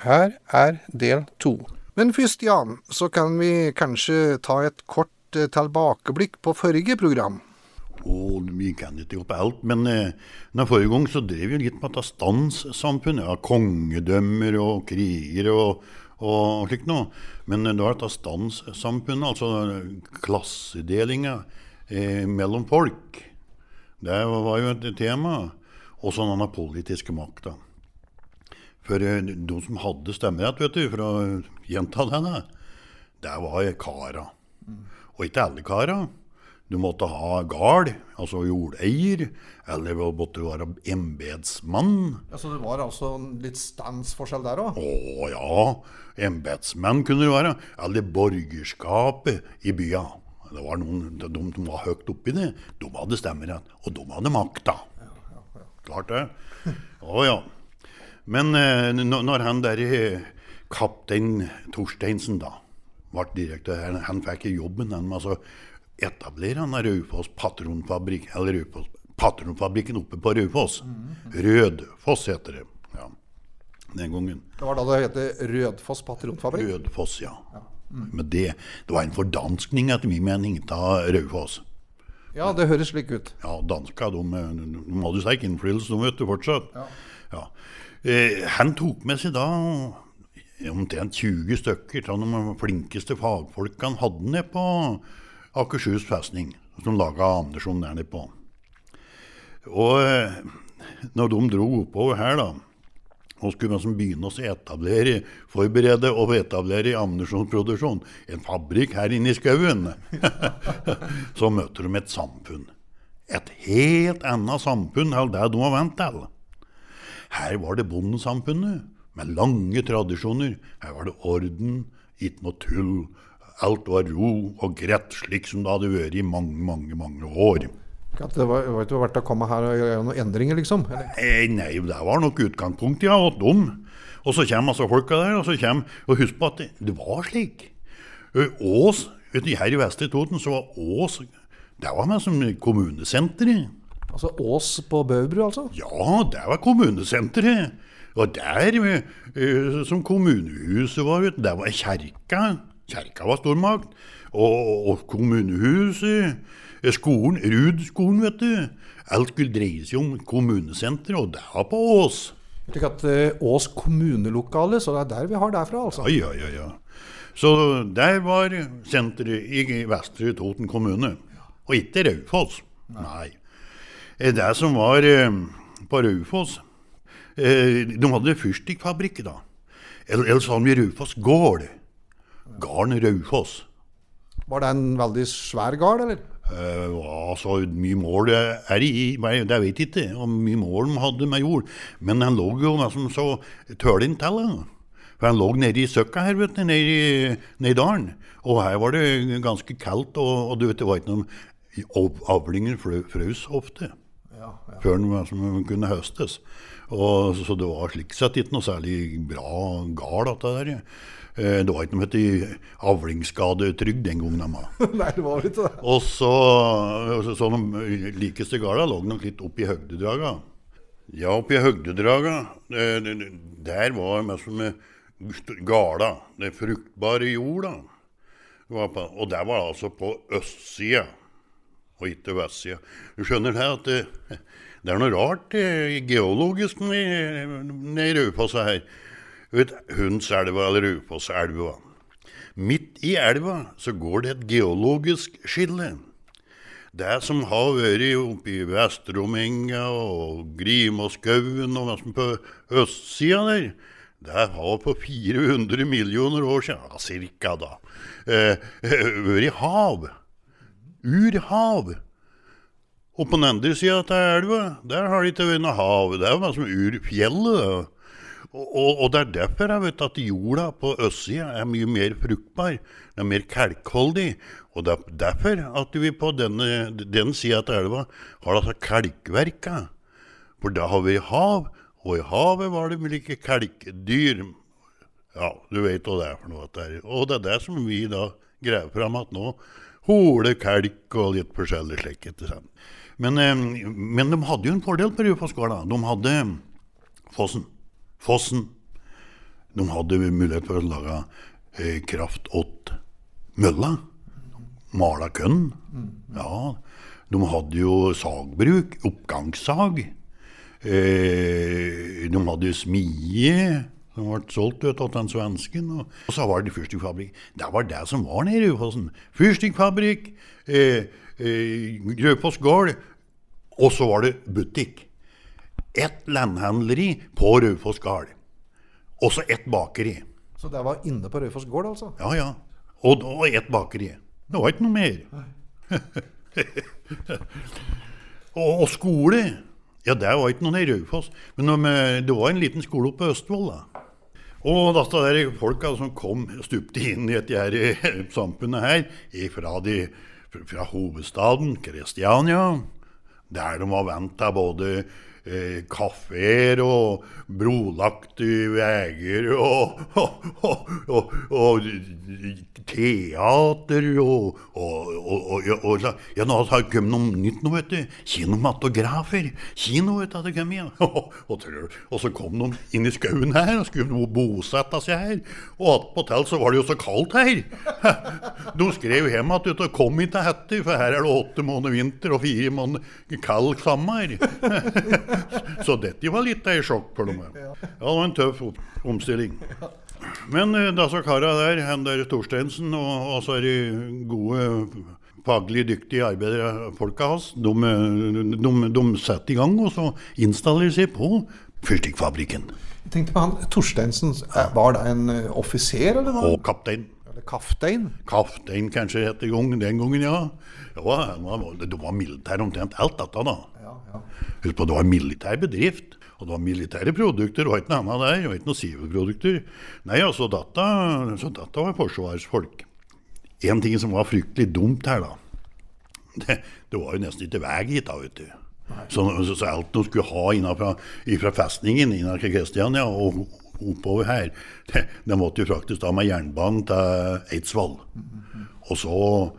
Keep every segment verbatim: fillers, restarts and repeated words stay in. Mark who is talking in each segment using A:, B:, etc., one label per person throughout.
A: Her er del to.
B: Men først, Jan, så kan vi kanskje ta et kort eh, tilbakeblikk på forrige program.
C: Og vi kan ikke opp alt, men eh, den forrige gang så drev vi litt med dette standssamfunnet, ja, kongedømmer og kriger og, og slikt noe. Men eh, det var dette standssamfunnet, altså klassedelinga eh, mellom folk. Det var jo et tema, og sånn denne politiske makta. For eh, de som hadde stemmerett, vet du, for å gjenta denne, det var kara. Og ikke alle kara. Du måtte ha gard, altså jordeier, eller det måtte være embetsmann.
B: Ja, så det var altså litt standsforskjell der også?
C: Å ja, embetsmenn kunne det være, eller borgerskapet i bya. Det var noen, de, de var høyt oppi det, de hadde stemmerett, og de hadde makta.
B: Ja, ja, ja.
C: Klart det. Å ja. Men eh, når han der kaptein Torsteinsen da, var direktør, han, han fikk jobben, han, altså, etablere han Raufoss patronfabrikk, eller Raufoss, patronfabrikken oppe på Raufoss. Mm-hmm. Rødfoss heter det, ja, den gangen.
B: Det var da det heter Rødfoss patronfabrikk?
C: Rødfoss, ja.
B: ja. Mm.
C: Men det, det var en fordanskning etter min mening av Raufoss.
B: Ja, det høres slik ut.
C: Ja, danska, de, de hadde sterk innflytelse, de vet du fortsatt.
B: Ja.
C: Ja. Eh, han tok med seg da omtrent tjue stykker av de flinkeste fagfolkene hadde ned på Akershus festning, som laget ammunisjon der nede på. Og eh, når de dro oppover her da, og skulle man begynne å etablere, forberede og etablere ammunisjonsproduksjon, en fabrikk her inne i skauen, så møter de et samfunn. Et helt annet samfunn enn det de var vant til. Her var det bondesamfunnet, med lange tradisjoner. Her var det orden, ikke noe tull. Alt var ro og greit, slik som det hadde vært i mange, mange, mange år.
B: Det var, var ikke verdt å komme her og gjøre noen endringer, liksom?
C: Eller? Nei, det var nok utgangspunkt, ja, og de. Og så kommer altså folka der, og så kommer, og husk på at det, det var slik. Ås, vet du, her i Vestre Toten, så var Ås, det var med som kommunesenteret.
B: Altså Ås på Bøvbru, altså?
C: Ja, det var kommunesenteret. Og der, som kommunehuset var, vet du, det var kjerka. Kjerka var stormakt, og, og kommunehuset, skolen, Rudskolen, vet du. Alt skulle dreie seg om kommunesenteret, og det var på Ås.
B: Slik at Ås kommunelokale, så det er der vi har derfra, altså?
C: Ja, ja, ja. Så der var senteret i Vestre Toten kommune, og ikke Raufoss. Nei. Det som var på Raufoss, de hadde fyrstikkfabrikk da. Eller sånn vi Raufoss gård. Garden Raufoss.
B: Var det en veldig svær gard, eller?
C: Uh, altså, mye mål er i, det vet jeg ikke, og mye mål de hadde med jord. Men han lå jo nesten så tølen til, for han lå nede i søkka her, vet du, nede i, nede i dalen. Og her var det ganske kaldt, og, og du vet, det var ikke noen avlinger frøs ofte. Ja, ja. Før den kunne høstes. Og, så det var slik sett ikke noe særlig bra gard, dette der. Det var ikke noe med til avlingsskadetrygg den gangen.
B: Nei, det var ikke det.
C: Og så, så, så de likeste garda lå nok litt opp i høgdedraga. Ja, opp i høgdedraga, der var mest med garda, det fruktbare jorda. Og der var altså på østsida, og ikke vestsida. Du skjønner det at det, det er noe rart det, geologisk nede i Raufossa her. Vet, Hundselva eller Raufosselva. Midt i elva så går det et geologisk skille. Det som har vært oppe i Vestromenga og Grimåskauen og på østsida der, det har på fire hundre millioner år siden, ja, cirka da, eh, vært hav. Urhav. Og på den andre siden til elva, der har det ikke vært noe hav. Det er jo som urfjellet da. Og, og, og det er derfor jeg vet at jorda på østsida er mye mer fruktbar, det er mer kalkholdig, og det er derfor at vi på denne, den siden til elva har altså kalkverka, for da har vi hav, og i havet var det vel ikke kalkdyr. Ja, du vet hva det er for noe der. Og det er det som vi da grever frem at nå, hole, kalk og litt forskjellig slik, ikke sant. Men, men de hadde jo en fordel på Raufoss gård da, de hadde fossen. Fossen, De hadde mulighet for å lage eh, kraft åt mølla. Mala kønn. Ja, de hadde jo sagbruk, oppgangssag. Eh, de hadde smie, som ble solgt ut av den svensken. Og, og så var det fyrstikkfabrikk. Det var det som var nede i Raufossen. Fyrstikkfabrikk, eh, eh, Raufoss gård, og så var det butikk. Et landhandleri på Raufoss gård. Og så et bakeri.
B: Så det var inne på Raufoss gård, altså?
C: Ja, ja. Og, og et bakeri. Det var ikke noe mer. og, og skole. Ja, det var ikke noe i Raufoss. Men de, det var en liten skole oppe på Østfold, da. Og dette der folka som kom, stupte inn i dette her samfunnet her, fra, de, fra hovedstaden, Kristiania, der de var vant til både Eh, kaffer og brolagte veger og, og, og, og, og teater og, og, og, og, og ja, nå har det kommet noe nytt nå, vet du, kinomatografer, kino, vet du, det kom igjen, og, og, og så kom de inn i skauen her og skulle bosette seg her, og attpåtil så var det jo så kaldt her. De skrev hjem at du kom ikke etter, for her er det åtte måneder vinter og fire måneder kald sommer. Så dette var litt av en sjokk for dem. Ja, det var en tøff omstilling. Men da så karet der, han der Torstensen, og, og så er de gode, faglig dyktige arbeidere, folka hans, de, de, de setter i gang, og så installerer seg på fyrstikkfabrikken.
B: Jeg tenkte på han, Torstensen, var det en offiser, eller hva?
C: Og kaptein.
B: Eller kaftein?
C: Kaftein kanskje etter gang, den gangen, ja. Det var, det var militær omtrent alt dette da.
B: Ja, ja.
C: Husk på, det var en militær bedrift, og det var militære produkter, og ikke noe annet der, og ikke noe sivilprodukter. Nei, altså, dette, så dette var forsvarsfolk. En ting som var fryktelig dumt her da, det, det var jo nesten ikke vei hit da, vet du. Så, så, så alt de skulle ha innenfra, innenfra festningen, innenfra Kristiania, og oppover her, det, det måtte jo faktisk da med jernbanen til Eidsvoll. Og så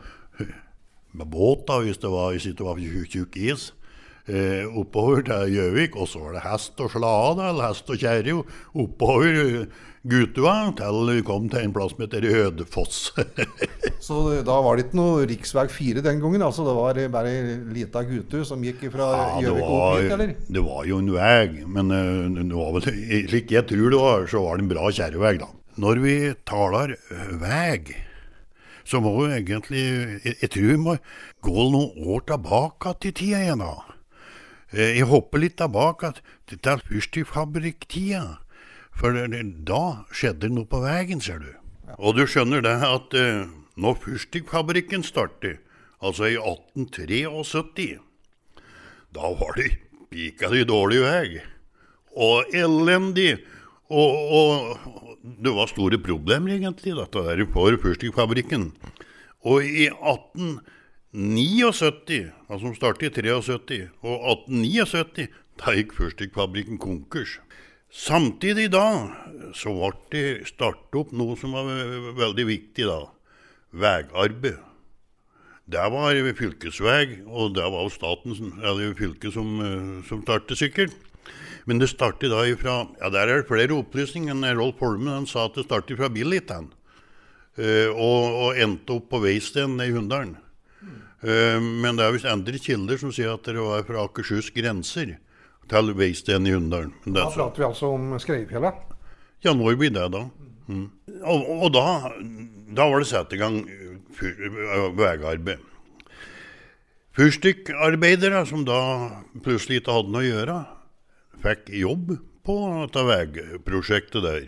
C: med båt da, hvis det var, hvis det var tjukk is, Eh, oppover til Gjøvik, og så var det hest og slade, eller hest og kjære, oppover Gutua, til vi kom til en plass som heter Hødefoss.
B: Så da var det ikke noe riksvei fire den gangen, altså det var bare lita Gutu som gikk fra
C: ja,
B: Gjøvik opp hit, eller?
C: Det var jo en vei, men uh, det var vel, slik jeg tror det var, så var det en bra kjærevei da. Når vi taler vei, så må vi egentlig, jeg, jeg tror vi må gå noen år tilbake til tida igjen da. Jeg hopper litt tilbake til fyrstikkfabrikktida, for da skjedde det noe på veien, ser du. Ja. Og du skjønner det at uh, når fyrstikkfabrikken startet, altså i atten syttitre, da var det pika de dårlig vei, og elendig, og, og det var store problemer egentlig, dette der for fyrstikkfabrikken. Og i atten syttiåtte, altså som startet i syttitre, og atten syttiåtte, da gikk fyrstikkfabrikken konkurs. Samtidig da, så ble det startet opp noe som var veldig viktig da, vegarbeid. Det var fylkesveg, og det var statens, eller fylket som, som startet sikkert. Men det startet da ifra, ja der er det flere opplysninger enn Rolf Holmen, han sa at det startet fra Billiten, og, og endte opp på Veisten i Hunndalen. Men det er vist andre kilder som sier at det var fra Akershus grenser til Veisten i Hunndalen.
B: Da prater vi altså om Skreifjellet?
C: Ja, nå blir det da. Mm. Og, og da, da var det satt i gang vegarbeid. Fyrstikkarbeidere som da plutselig ikke hadde noe å gjøre, fikk jobb på dette vegprosjektet der.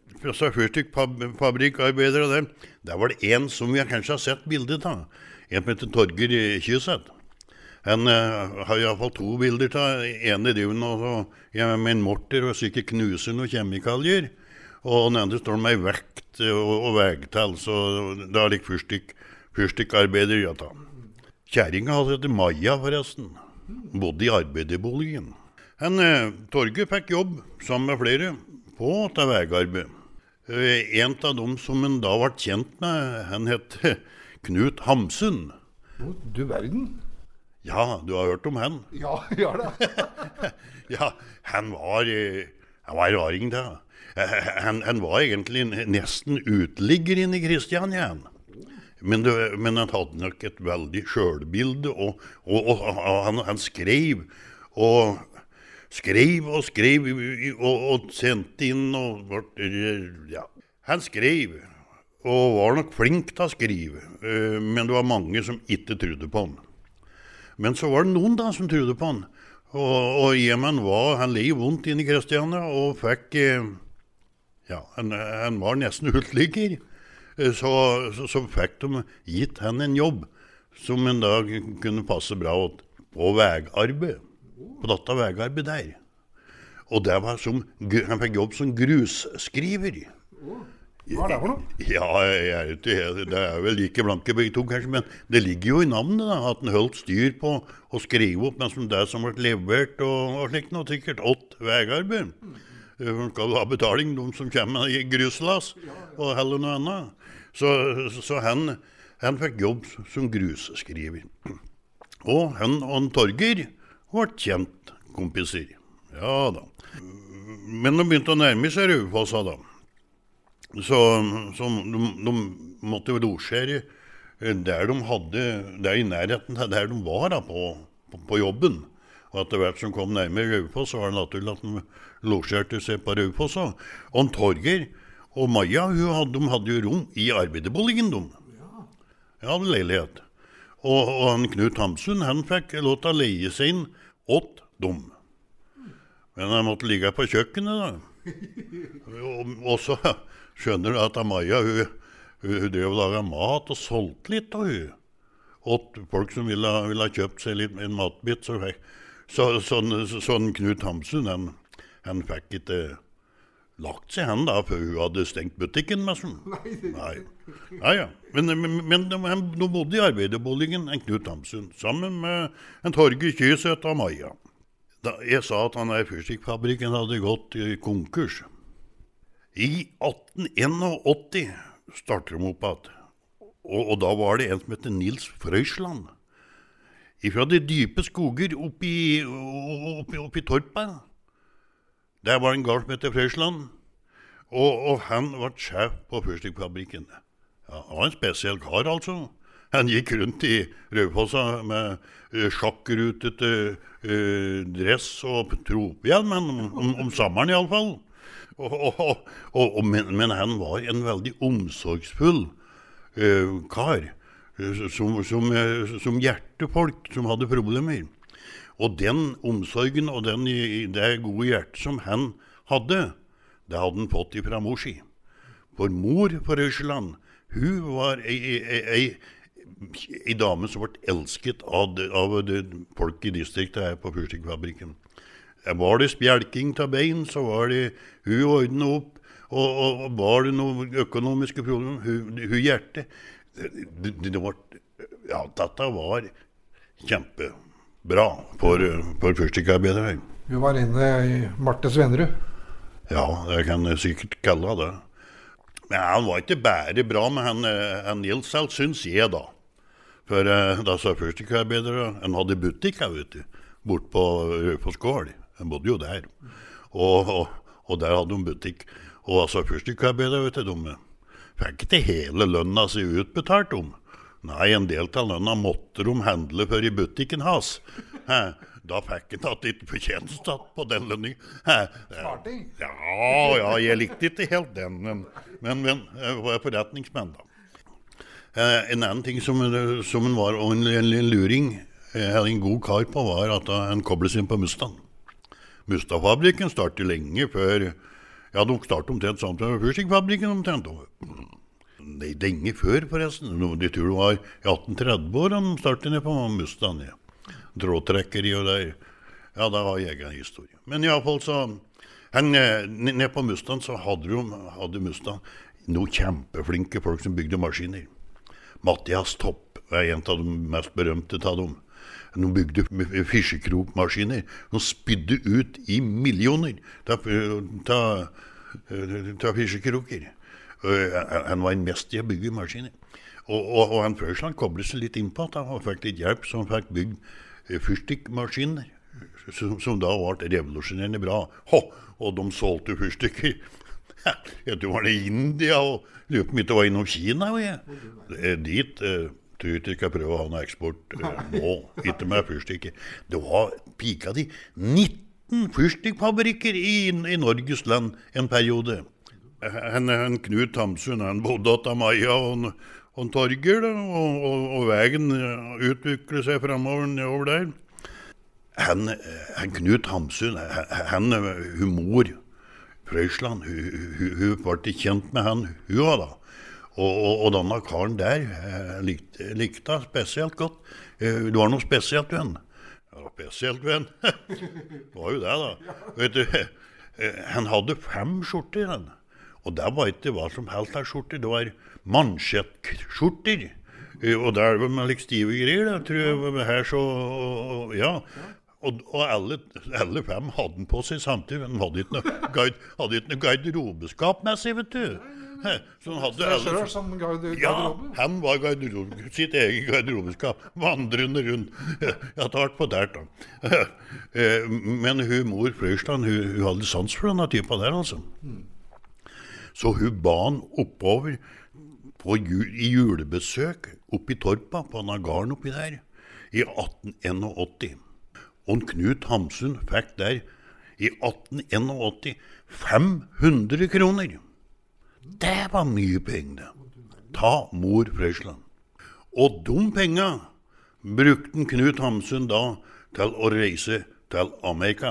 C: Fyrstikkfabrikkarbeidere der, der var det en som vi kanskje har sett bildet av. En som heter Torger Kjøseth. Han uh, har i hvert fall to bilder til. En i driven ja, med en morter og sikkert knuser noen kjemikalier. Og den andre står med vekt og, og vegtall, så det er litt fyrstikk, fyrstikkarbeider. Ja, da. Kjæringa hadde hett Maja forresten. Bodde i arbeiderboligen. Han, uh, Torger fikk jobb sammen med flere på dette vegarbeid. Uh, en av dem som han da ble kjent med, han het Knut Hamsun.
B: Du verden.
C: Ja, du har hørt om han.
B: Ja, ja da.
C: Ja, han var, han var raring da. Han, han var egentlig nesten uteligger inne i Kristiania. Men, det, men han hadde nok et veldig selvbilde, og, og, og, og han, han skrev, og skrev og skrev, og, og sendte inn, og ja. Han skrev, og var nok flink til å skrive, men det var mange som ikke trodde på han. Men så var det noen da som trodde på han, og, og Jemen var, han lei vondt inn i Kristiania, og fikk, ja, han, han var nesten utligger. Så, så, så fikk de gitt han en jobb som en dag kunne passe bra på vegarbeid, på dette vegarbeid der. Og det var som, han fikk jobb som grusskriver.
B: Hva er det for noe?
C: Ja, jeg er ikke, det er vel like blanke begge to kanskje, men det ligger jo i navnet da, at han holdt styr på å skrive opp, men som det som ble levert og, og slikt noe, sikkert åtte vegarbeid. For skal ha betaling, de som kommer i gruslass og heller noe annet. Så, så han, han fikk jobb som grusskriver. Og han og han Torger var kjent kompiser. Ja da. Men de begynte å nærme seg Raufossa da. Så, så de, de måtte jo losjere der de hadde, der i nærheten der de var da, på, på, på jobben. Og etter hvert som kom nærmere Raufoss, så var det naturlig at de losjerte seg på Raufossa. Og han Torger og Maja, hun hadde, de hadde jo rom i arbeiderboligen, de. Ja, hadde leilighet. Og, og han Knut Hamsun, han fikk lov til å leie seg inn åt dem. Men han måtte ligge på kjøkkenet da. Og, og så skjønner du at Maja, hun, hun, hun drev og laget mat og solgte litt av hun. Åt folk som ville, ville ha kjøpt seg litt en matbit. Så, så, sånn, sånn Knut Hamsun, han, han fikk ikke lagt seg han da, før hun hadde stengt butikken med sånn. Nei, det... Nei. Ja, ja. Men, men, men de, de bodde i arbeiderboligen, en Knut Hamsun, sammen med en Torger Kysøt og Maja. Da jeg sa at han der fyrstikkfabrikken hadde gått i konkurs. I atten åttien startet de opp at, og, og da var det en som heter Nils Frøysland. Ifra de dype skoger oppi, oppi, oppi Torpa. Der var en gard som heter Frøysland, og, og han var sjef på fyrstikkfabrikken. Ja, han var en spesiell kar altså. Han gikk rundt i Raufossa med uh, sjakkrutete uh, dress og tropehjelm, men om, om, om sommeren i alle fall. Og, og, og, og, men, men han var en veldig omsorgsfull uh, kar, uh, som, som, uh, som hjertefolk som hadde problemer. Og den omsorgen og den, det gode hjertet som han hadde, det hadde han fått ifra mor si. For mor på Røsland, hun var ei, ei, ei, ei dame som ble elsket av, av folk i distriktet her på fyrstikkfabrikken. Var det spjelking til bein, så var det hun ordnet opp, og, og, og var det noen økonomiske problemer, hun, hun hjertet. Det, det, det var, ja, dette var kjempe. Bra for, for fyrstikkarbeidere.
B: Hun var inne i Martes Vennerud.
C: Ja, det kan jeg sikkert kalle det. Men han var ikke bare bra med han, han Nils, selv synes jeg da. For da så fyrstikkarbeidere, han hadde butikk her, vet du, bort på Raufoss gård. Han bodde jo der. Og, og, og der hadde de butikk. Og altså fyrstikkarbeidere, vet du, de fikk ikke hele lønna seg utbetalt om. Nei, en del av lønna måtte de handle for i butikken hans. Hæ? Da fikk han tatt litt fortjenest på den lønningen.
B: Smarting?
C: Ja, ja, jeg likte ikke helt den, men, men, men jeg var forretningsmenn da. En annen ting som, som var en, en, en luring, jeg hadde en god kar på, var at han kobles inn på Mustang. Mustang-fabrikken startet lenge før, ja, de startet omtrent samt med fyrstikkfabrikken omtrent over. Nei, lenge før forresten. De tror det var i atten tretti år han startet ned på Mustang. Ja. Trådtrekkeri og der. Ja, det var egen historie. Men i alle fall så, han, ned på Mustang så hadde, de, hadde Mustang noen kjempeflinke folk som bygde maskiner. Mathias Topp var en av de mest berømte av dem. De bygde fiskekrokmaskiner. De spydde ut i millioner av fiskekroker. Han var en mester i å bygge maskiner. Og, og, og han Frøysland koblet seg litt inn på at han fikk litt hjelp, så han fikk bygd fyrstikkmaskiner, som, som da ble revolusjonerende bra. Ho, og de solgte fyrstikker Jeg tror var det India, og lurer på om det var innom Kina. Og jeg. Eh, Dit eh, tror jeg ikke jeg skal prøve å ha noe eksport eh, nå, ikke med fyrstikker. Det var pika de nitten fyrstikkfabrikker i, i Norges land en periode. Han, han Knut Hamsun, han bodde åtta Maja og, en- og en Torger, da, og, og, og veien utviklet seg fremover nedover der. Han, han Knut Hamsun, han, hun mor Frøysland, hun, hun, hun ble kjent med han, hun var da. Og, og, og denne karen der eh, likte, likte han spesielt godt. Eh, Du har noe spesielt, venn? Ja, spesielt, venn. Det var jo det, da. Vet du, eh, han hadde fem skjorter, han. Og det var ikke hva som helst av skjorter. Det var mansjettskjorter. Eh, Og det er vel med litt stive greier, da, tror jeg. Her så, og- ja. Og, og alle, alle fem hadde den på seg samtidig. Men hadde ikke noe, guide, hadde ikke noe garderobeskap med seg, vet du. Hæ, Så han hadde
B: Det er
C: alle...
B: selv som garde-
C: Ja,
B: garderobe.
C: han var garderobe, sitt eget garderobeskap, vandrende rundt. Ja, takk på det, da. Eh, Men hun mor Frøysland, hun, hun hadde sans for denne typen der, altså. Så hun ba han oppover på, ju- i julebesøk oppi Torpa, på denne garden oppi der, i atten åttien. Og Knut Hamsun fikk der i atten åttien fem hundre kroner. Det var mye penger, det. Ta mor Frøysland. Og de penger brukte Knut Hamsun da til å reise til Amerika.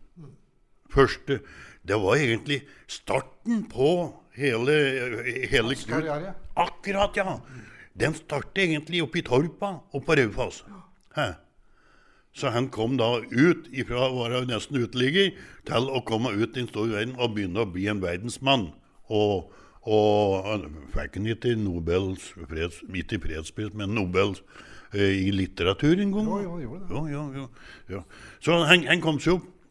C: Første, det var egentlig starten på hele, hele
B: Hans karriere.
C: Akkurat, ja. Den startet egentlig oppe i Torpa og på Raufoss. Hæ? Så han kom da ut ifra å være nesten uteligger til å komme ut i en stor verden og begynne å bli en verdensmann. Og, og han fikk han ikke Nobels freds, ikke fredspris, men Nobels eh, i litteratur en gang.
B: Jo, jo, han gjorde det.
C: Jo, jo, jo, jo. Så han, han kom seg opp.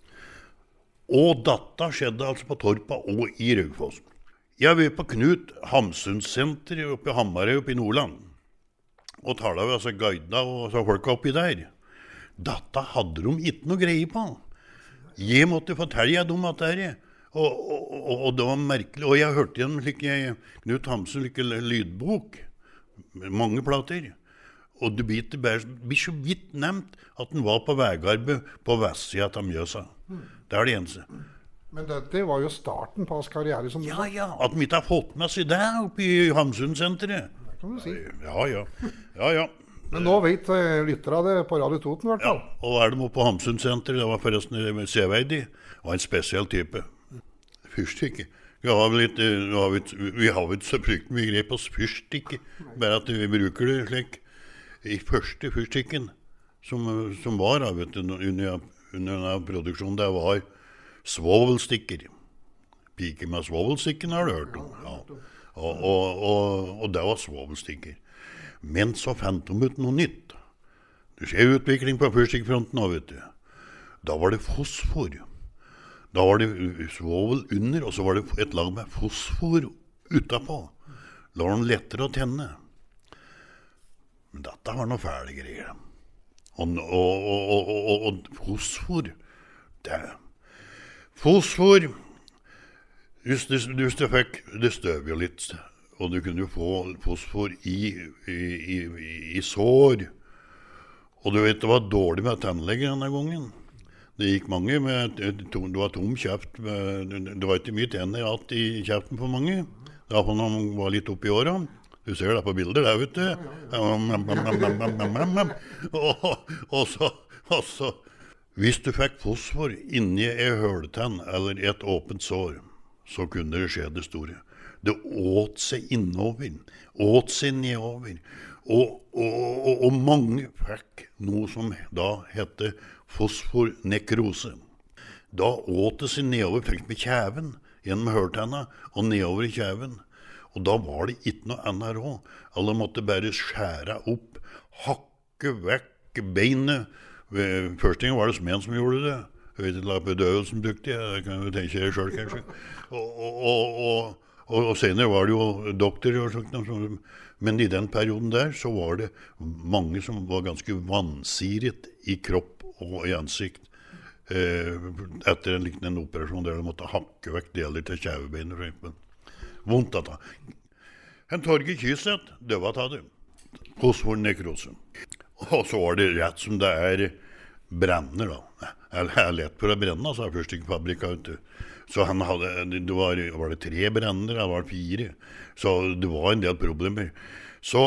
C: Og dette skjedde altså på Torpa og i Raufoss. Jeg var på Knut Hamsuns senter oppe i Hamarøy oppe i Nordland. Og talte med altså guida og så folka oppi der. Dette hadde de ikke noe greie på. Jeg måtte fortelle dem at det er. Og, og, og, og det var merkelig. Og jeg hørte igjen like, Knut Hamsun like lydbok. Mange plater. Og det blir, ikke bare, blir så vidt nevnt at han var på veigarbeid på vestsida av Mjøsa. Det er det eneste.
B: Men dette var jo starten på hans karriere som
C: Ja, ja. At de ikke har fått med seg det oppe i Hamsun-senteret.
B: det kan du si.
C: Ja, ja. Ja, ja.
B: Men nå vet uh, lyttere det på Radio Toten i hvert
C: Ja,
B: fall.
C: og er de oppe på Hamsun-senteret, det var forresten severdig, og en spesiell type. Fyrstikke. Vi har vel litt, eh, vi har vel ikke- vi har vel ikke så fryktelig mye grep på fyrstikke, bare at vi bruker det slik. I første fyrstikken som, som var da, vet du, under, under denne produksjonen, det var svovelstikker. Piker med svovelstikken har du hørt om. Ja. Og, og, og, og det var svovelstikker. Men så fant de ut noe nytt. Du ser utvikling på fyrstikkfronten nå, vet du. Da var det fosfor. Da var det svovel under, og så var det et lag med fosfor utapå. Da var den lettere å tenne. Men dette var noe fæle greier. Og, og, og, og, og, og fosfor, det Fosfor, hvis det, hvis det fikk, det støv jo litt, og du kunne jo få fosfor i, i, i, i sår. Og du vet, det var dårlig med tannlege denne gangen. Det gikk mange med, det var tom kjeft, med, det var ikke mye tenner igjen i kjeften på mange. Da når man var litt oppe i årene. Du ser det på bilder der, vet du. Og, og, så, og så, hvis du fikk fosfor inni en høltann eller et åpent sår, så kunne det skje det store. Det åt seg innover, åt seg nedover. Og, og, og, og mange fikk noe som da heter fosfornekrose. Da åt det seg nedover, fikk med kjæven, gjennom høltanna, og nedover i kjæven. Og da var det ikke noe annet råd. Alle måtte bare skjære opp, hakke vekk beinet. Første gang var det smeden som gjorde det. Jeg vet ikke, la bedøvelsen brukte jeg, det kan jo tenke deg selv kanskje. Og, og, og, og, og senere var det jo doktorer og sånt. Men i den perioden der så var det mange som var ganske vansiret i kropp og i ansikt. eh, etter en liknende operasjon der de måtte hakke vekk deler til kjævebein. Vondt dette. En Torge Kyseth, det var tatt det. Fosfornekrose. Og så var det rett som det er brenner da. Jeg er lett for å brenne, så er først ikke fabrikka ute. Så han hadde, det var, var det tre brenner, det var fire. Så det var en del problemer. Så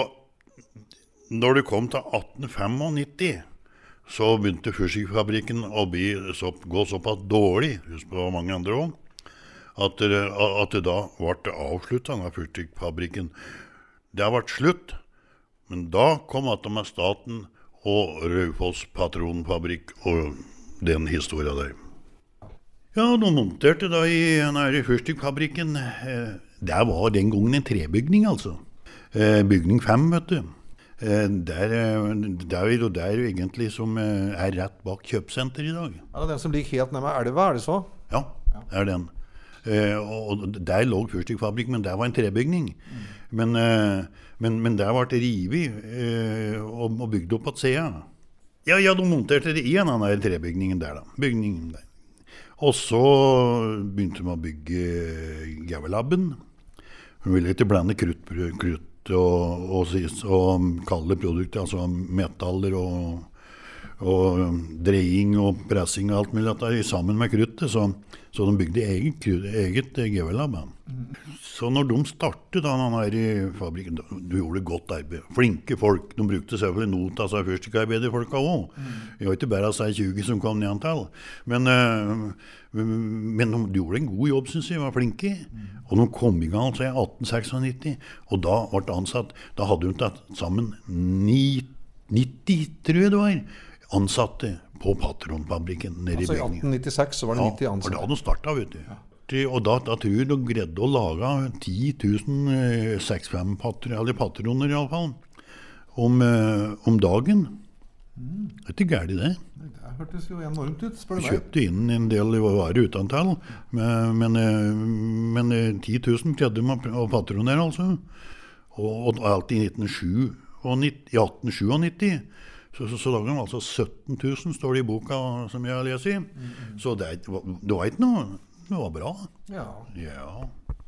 C: når det kom til atten femognitti, så begynte fyrstikkfabrikken å bli så, gå såpass dårlig, husk på mange andre også, at det, at det da ble avsluttet av fyrstikkfabrikken. Det har vært slutt, men da kom at med staten og Raufoss Patronfabrikk og den historien der. Ja, de monterte da i denne fyrstikkfabrikken. Det var den gangen en trebygning, altså. Bygning fem, vet du. Der, der, og der egentlig som er rett bak kjøpsenter i dag.
B: Er det den som ligger helt ned med elva, er det så?
C: Ja, det er den. Og der lå fyrstikkfabrikken, men der var en trebygning. Mm. Men, men, men der var det rivet og, og bygd opp på siden. Ja, ja, de monterte det i en annen trebygningen der da. Bygningen der. Og så begynte de å bygge Gavelabben. Hun ville ikke blande krutt, krutt og, og, og kalde produkter, altså metaller og, og dreying og pressing og alt mulig der, sammen med kruttet, så, så de bygde eget, eget Gavelab. Så når de startet denne her fabrikken, du gjorde det godt arbeid. Flinke folk, de brukte selvfølgelig not av seg fyrstikkarbeiderfolka også. Det var ikke bare seg tjue som kom ned til. Men, men de gjorde en god jobb, synes jeg, var flinke. Og de kom i gang altså, i atten nitti, og da ble det ansatt, da hadde de tatt sammen nitti, tror jeg det var, ansatte på Patronfabrikken nede
B: altså,
C: i bygningen.
B: Altså i atten nittiseks så var det nitti ansatte.
C: Ja, for da hadde de startet, vet du. Ja. Og da, da tror jeg de greide å lage ti tusen seks fem patroner, patroner i alle fall, om, om dagen. Mm. Det er ikke gærlig det.
B: Det hørtes jo enormt ut, spør du meg.
C: Kjøpte inn en del varer utantall, men, men, men ti tusen kredde med patroner altså. Og, og alt i atten syttinisju, så, så, så lager de altså sytten tusen, står det i boka som jeg har lest i. Mm. Så det, det var ikke noe. Det var bra.
B: Ja.
C: Ja.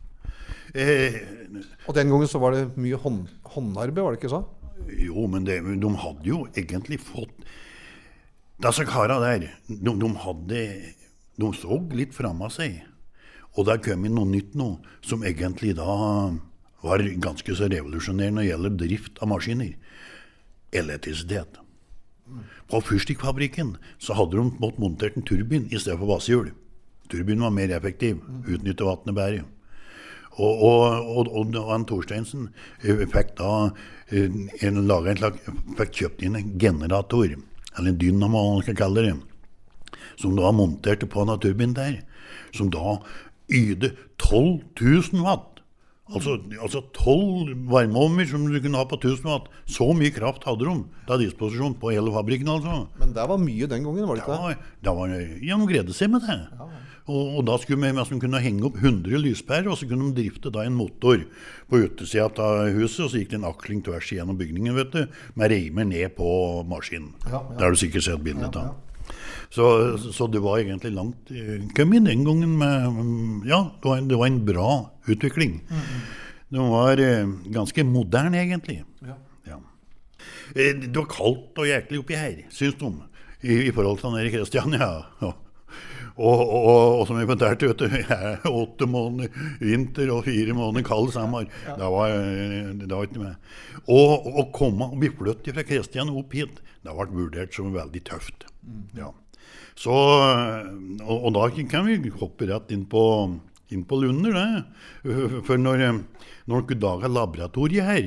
C: Eh,
B: og den gangen så var det mye hånd, håndarbeid, var det ikke så?
C: Jo, men det, de hadde jo egentlig fått disse karene der, de, de hadde de så litt frem av seg, og der kom inn noe nytt nå, som egentlig da var ganske så revolusjonerende når det gjelder drift av maskiner. Elektrisitet. På fyrstikkfabrikken så hadde de måttet montert en turbin i stedet for vassehjul. Turbinen var mer effektiv, utnytte vattnet bedre. Og, og, og, og Ann Torsteinsen fikk da en, laget en slag, fikk kjøpt inn en generator, eller en dynamo, man skal kalle det, som da monterte på en turbin der, som da yde tolv tusen watt. Altså, altså tolv varmeovner som du kunne ha på tusen watt. Så mye kraft hadde de da disposisjon på hele fabrikken altså.
B: Men det var mye den gangen, var det ikke det?
C: Ja, det var, ja, de greide seg med det. Ja. Og, og da skulle vi nesten kunne henge opp hundre lyspærer, og så kunne de drifte da en motor på utesiden av huset, og så gikk det en akling tvers igjennom bygningen, vet du, med reimer ned på maskinen. Ja, ja. Det har du sikkert sett bildet av. Ja, ja. Så, så det var egentlig langt kom inn den gangen med, ja, det var, det var en bra utvikling. Mm-hmm. Det var eh, ganske moderne egentlig. Ja. Ja. Eh, det var kaldt og jæklig oppi her, synes de, i, i forhold til Nere Kristiania. Ja. Og, og, og som jeg fortalte, vet du, ja, åtte måneder vinter og fire måneder kald sommer. Ja. Det var, det var ikke med. Og å komme og bli flyttet fra Kristiania opp hit, det ble vurdert som veldig tøft. Mm. Ja. Så, og, og da kan vi hoppe rett inn på, inn på Lunder, det. For når, når du dager laboratoriet her,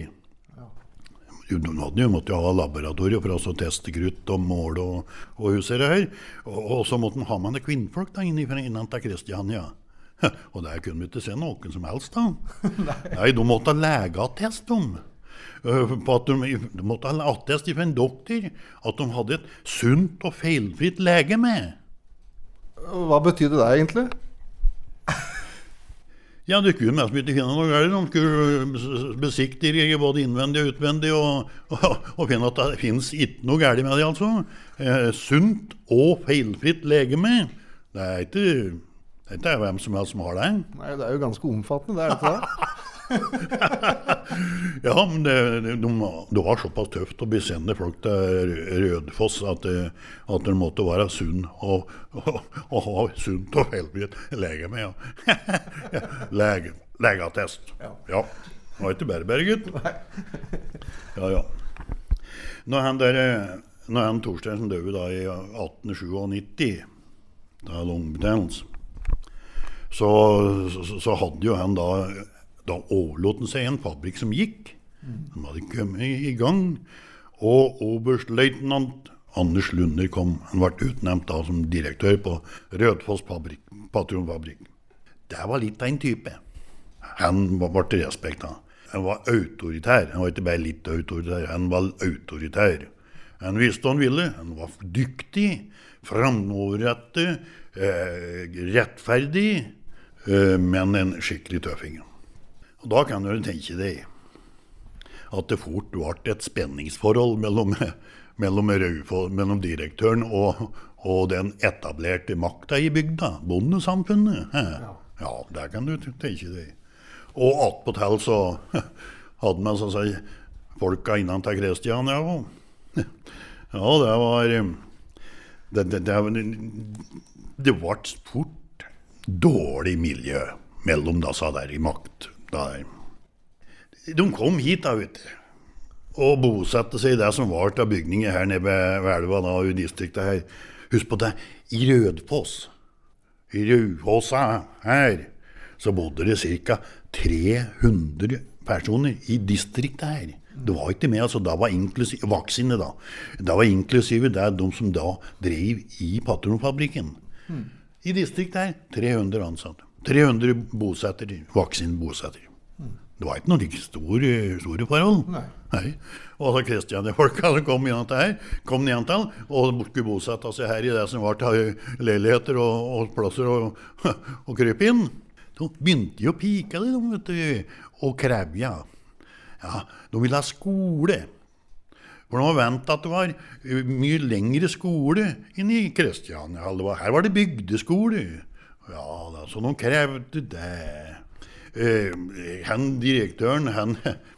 C: de hadde jo måtte ha laboratorier for å teste krutt og mål og, og huset her. Og, og så måtte man ha med kvinnfolk da inne innan til Kristiania. Og der kunne vi ikke se noen som helst da. Nei. Nei, de måtte ha legeattest om. På at de, de måtte ha attest for en doktor at de hadde et sunt og feilfritt lege med.
B: Hva betydde det egentlig?
C: Ja, det kunne mest ikke finne noe galt. De skulle besiktige både innvendig og utvendig og, og, og finne at det finnes ikke noe galt med det, altså. Eh, sunt og feilfritt legeme. Det er ikke, det er ikke hvem som helst som har det.
B: Nei, det er jo ganske omfattende, det er dette da.
C: Ja, men det, det, de, det var såpass tøft å besende folk til Rødfoss at, at de måtte være sunn og, og, og ha sunt og feilfritt legeme, ja. Lege, legeattest. Ja. Ja, det var ikke bare bare, gutt. Ja, ja. Når han der, når han Torstensen døde da i atten nittini, da lungebetennelse, så, så, så hadde jo han da Da overlot han seg en fabrikk som gikk. Den hadde kommet i gang. Og oberstløytnant Anders Lunder kom. Han ble utnevnt da som direktør på Rødfoss fabrikk, patronfabrikk. Det var litt av en type. Han ble respektet. Han var autoritær. Han var ikke bare litt autoritær, han var autoritær. Han visste hva han ville. Han var dyktig, framoverrettet, eh, rettferdig, eh, men en skikkelig tøffing. Og da kan du tenke deg at det fort ble et spenningsforhold mellom, mellom, mellom direktøren og, og den etablerte makta i bygda, bondesamfunnet. Ja. Ja, det kan du tenke deg. Og attpåtil så hadde man så å si folka innan til Kristiania også. Ja, det var det, det, det, det ble fort dårlig miljø mellom disse der i makt. Der. De kom hit da, vet du, og bosatte seg i det som var av bygninger her nede ved Elva da, i distriktet her. Husk på det, i Rødfoss, i Rødfossa her, så bodde det cirka tre hundre personer i distriktet her. Det var ikke med, altså, det var inklusive, vaksine da, det var inklusive det de som da drev i patronfabrikken. Mm. I distriktet her, tre hundre ansatte. tre hundre bosetter, vaksine bosetter. Mm. Det var ikke noen store, store forhold. Nei. Nei. Og så Kristiania-folka som kom igjen til her, kom igjen til, og skulle bosette seg her i det som var til leiligheter og, og plasser og, og kryp inn. De begynte jo å pike det, de, vet du, og krevja. Ja, de ville ha skole. For de var vant at det var mye lengre skole inne i Kristiania. Her var det bygdeskole. Ja, da, så de krevde det. Uh, han direktøren, han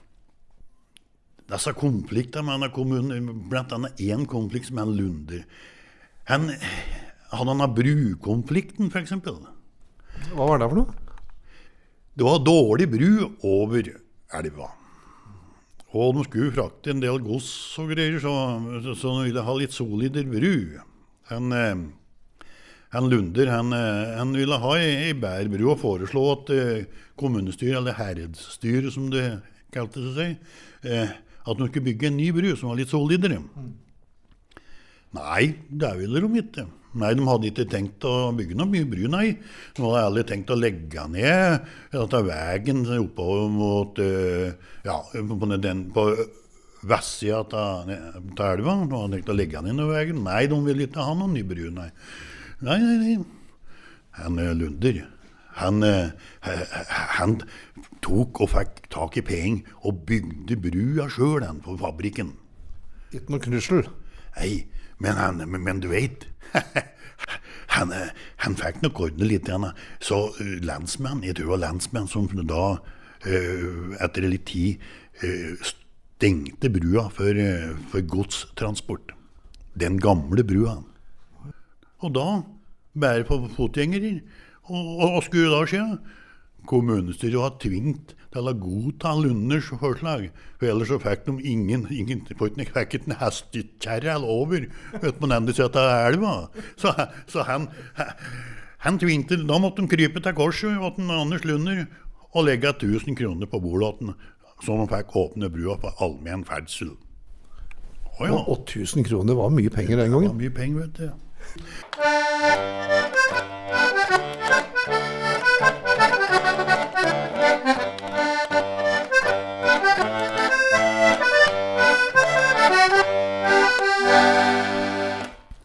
C: disse konflikter med denne kommunen, blant annet en konflikt som han Lunder. Han hadde denne brukonflikten, for eksempel.
B: Hva var det for noe?
C: Det var dårlig bru over elva. Og de skulle frakte en del gods og greier, så, så, så de ville ha litt solider bru. Han... Uh, Han Lunder, han, han ville ha ei bærbru og foreslå at eh, kommunestyret, eller herredsstyret som det kalte seg, eh, at de skulle bygge en ny bru som var litt solidere. Mm. Nei, det ville de ikke. Nei, de hadde ikke tenkt å bygge noe mye bru, nei. De hadde aldri tenkt å legge ned, eller ta veien oppover mot, eh, ja, på, den, på vestsida av elva. De hadde tenkt å legge ned noe veien. Nei, de ville ikke ha noen ny bru, nei. Nei, nei, nei. Han Lunder, han, han tok og fikk tak i penger og bygde brua selv han på fabrikken.
B: Ikke noe knussel?
C: Nei, men, han, men, men du vet, han, han fikk nok ordne litt igjen. Så landsmenn, jeg tror det var landsmenn som da, etter litt tid, stengte brua for, for godstransport. Den gamle brua. Og da, bare på fotgjengere, og, og, og skulle da skje, kommunestyret var tvingt til å godta Lunders forslag, for ellers så fikk de ingen, ingen fikk ikke en hestekjerre over ut på den andre siden av elva. Så, så han, han tvingte, da måtte de krype til korset, og den Anders Lunder, og legge tusen kroner på bordet, så de fikk åpne brua for allmenn ferdsel.
B: Og, ja. og tusen kroner var mye penger den gangen.
C: Det var mye penger, vet du.